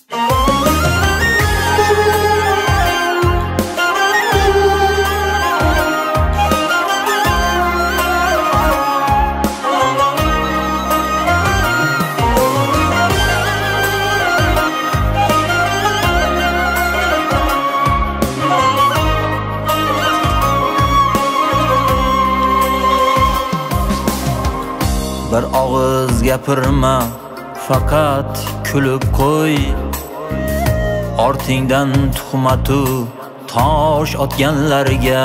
Bir og'iz gapirma, faqat kulib qo'y. Ortingdan tuhmatu tosh otganlarga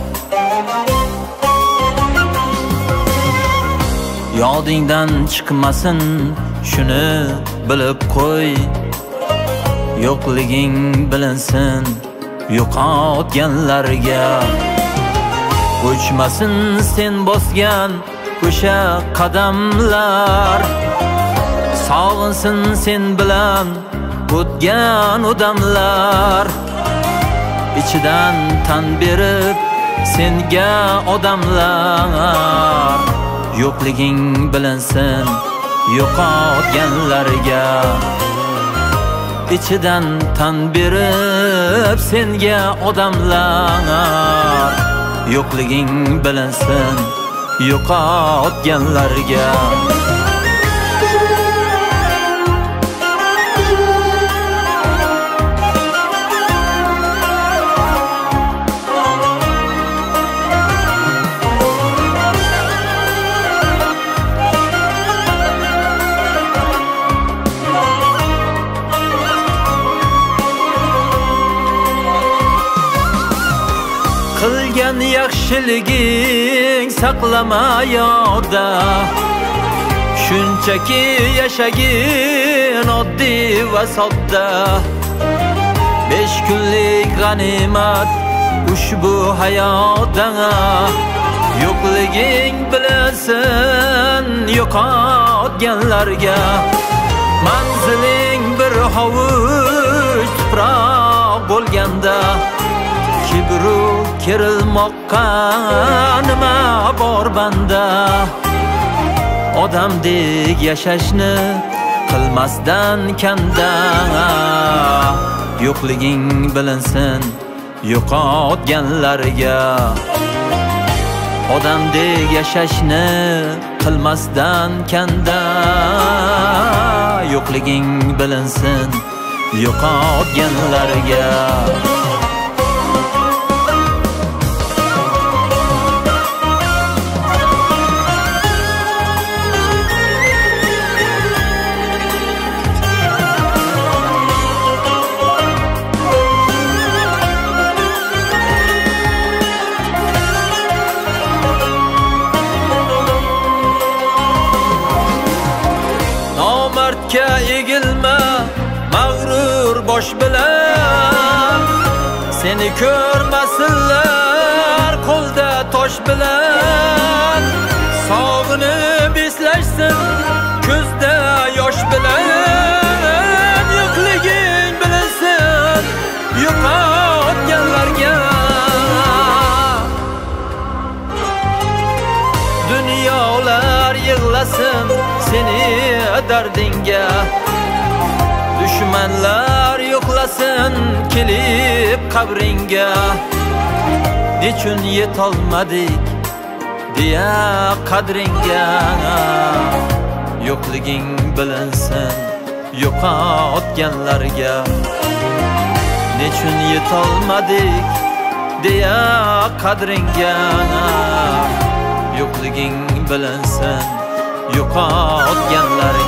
yodingdan chiqmasin, shuni bilib qo'y. Yo'qliging bilinsin, yo'qotganlarga o'chmasin sen bosgan o'sha qadamlar. Sog'insin sen bilan o'tgan odamlar. Ichidan tan berib senga odamlar. Yo'qliging bilinsin, yo'qotganlarga ichidan tan berib senga odamlar. Yo'qliging bilinsin, yo'qotganlarga qilgan yaxshiliging saqlama yodda. Shunchaki yashagin oddiy va sodda. 5 kunlik g'animat ushbu hayotda. Yo'qliging bilinsin, yo'qotganlarga manziling bir hovuch tuproq bo'lganda. Kibru kerilmoqqa nima bor banda. Odamdek yashashni qilmasdan kanda. Yo'qliging bilinsin, yo'qotganlarga odamdek yashashni qilmasdan kanda. Yo'qliging bilinsin, yo'qotganlarga egilma mag'rur bosh bilan. Seni ko'rmasinlar qo'lda tosh bilan. Sog'inib eslashsin ko'zda yosh bilan. Yo'qliging bilinsin, yo'qotganlarga dunyolar yig'lasin seni dardinga. Dushmanlar yo'qlasin kelib qabringa. Nechun yetolmadik deya qadringa. Yo'qliging bilinsin, yo'qotganlarga. Nechun yetolmadik deya qadringa. Yo'qliging bilinsin, yo'qotganlarga